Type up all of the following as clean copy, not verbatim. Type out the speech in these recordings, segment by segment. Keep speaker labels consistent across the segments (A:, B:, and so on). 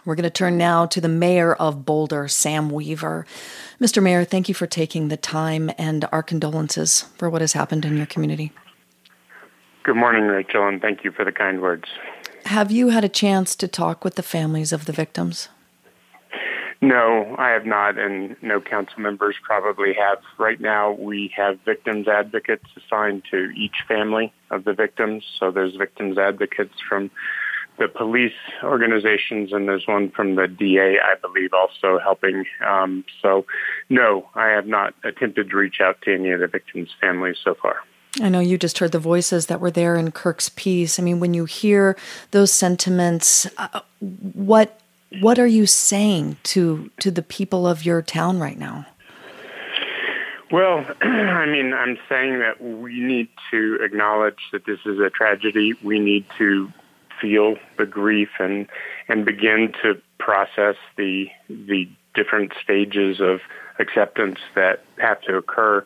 A: We're going to turn now to the mayor of Boulder, Sam Weaver. Mr. Mayor, thank you for taking the time, and our condolences for what has happened in your community.
B: Good morning, Rachel, and thank you for the kind words.
A: Have you had a chance to talk with the families of the victims?
B: No, I have not, and no council members probably have. Right now, we have victims advocates assigned to each family of the victims. So there's victims advocates from the police organizations, and there's one from the DA, I believe, also helping. So no, I have not attempted to reach out to any of the victims' families so far.
A: I know you just heard the voices that were there in Kirk's piece. I mean, when you hear those sentiments, what are you saying to the people of your town right now?
B: Well, I mean, I'm saying that we need to acknowledge that this is a tragedy. We need to feel the grief and begin to process the different stages of acceptance that have to occur.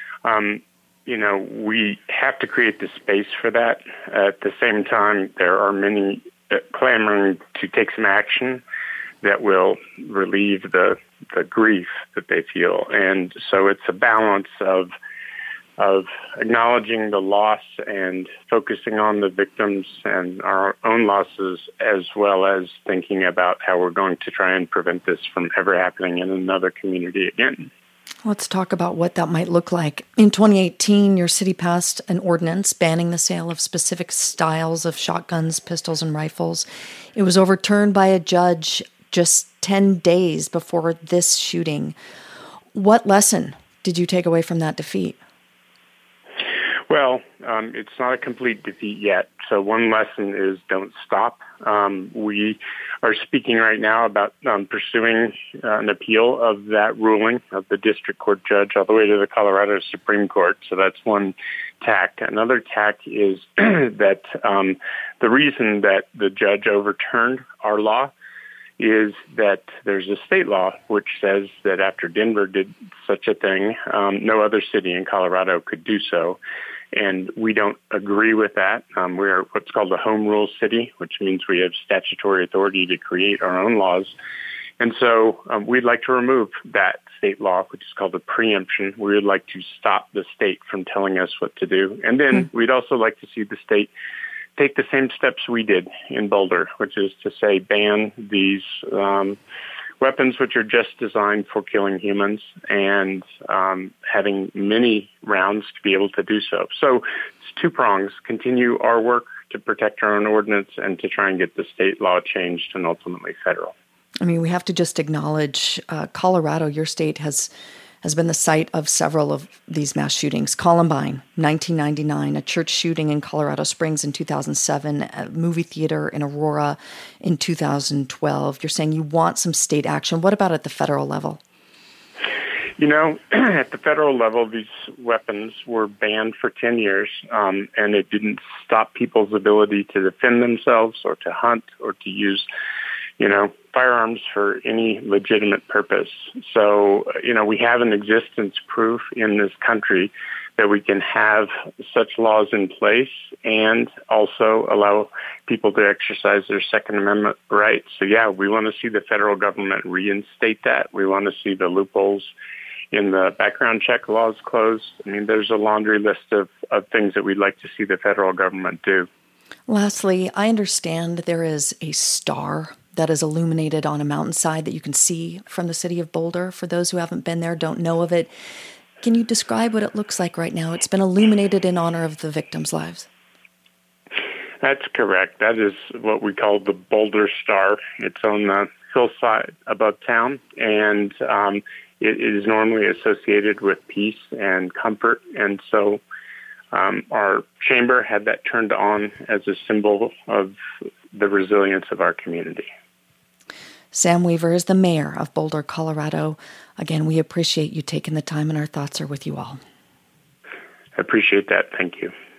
B: We have to create the space for that. At the same time, there are many clamoring to take some action that will relieve the grief that they feel. And so it's a balance of acknowledging the loss and focusing on the victims and our own losses, as well as thinking about how we're going to try and prevent this from ever happening in another community again.
A: Let's talk about what that might look like. In 2018, your city passed an ordinance banning the sale of specific styles of shotguns, pistols, and rifles. It was overturned by a judge just 10 days before this shooting. What lesson did you take away from that defeat?
B: Well, it's not a complete defeat yet. So one lesson is don't stop. We are speaking right now about pursuing an appeal of that ruling of the district court judge all the way to the Colorado Supreme Court. So that's one tack. Another tack is that the reason that the judge overturned our law is that there's a state law which says that after Denver did such a thing, no other city in Colorado could do so. And we don't agree with that. We're what's called a home rule city, which means we have statutory authority to create our own laws. And so we'd like to remove that state law, which is called a preemption. We would like to stop the state from telling us what to do. And then we'd also like to see the state take the same steps we did in Boulder, which is to say ban these weapons which are just designed for killing humans and having many rounds to be able to do so. So it's two prongs: continue our work to protect our own ordinance and to try and get the state law changed and ultimately federal.
A: I mean, we have to just acknowledge Colorado, your state, has been the site of several of these mass shootings. Columbine, 1999, a church shooting in Colorado Springs in 2007, a movie theater in Aurora in 2012. You're saying you want some state action. What about at the federal level?
B: You know, at the federal level, these weapons were banned for 10 years, and it didn't stop people's ability to defend themselves or to hunt or to use firearms for any legitimate purpose. So, we have an existence proof in this country that we can have such laws in place and also allow people to exercise their Second Amendment rights. So, yeah, we want to see the federal government reinstate that. We want to see the loopholes in the background check laws closed. I mean, there's a laundry list of things that we'd like to see the federal government do.
A: Lastly, I understand there is a star that is illuminated on a mountainside that you can see from the city of Boulder. For those who haven't been there, don't know of it, can you describe what it looks like right now? It's been illuminated in honor of the victims' lives.
B: That's correct. That is what we call the Boulder Star. It's on the hillside above town, and it is normally associated with peace and comfort. And so our chamber had that turned on as a symbol of the resilience of our community.
A: Sam Weaver is the mayor of Boulder, Colorado. Again, we appreciate you taking the time, and our thoughts are with you all.
B: I appreciate that. Thank you.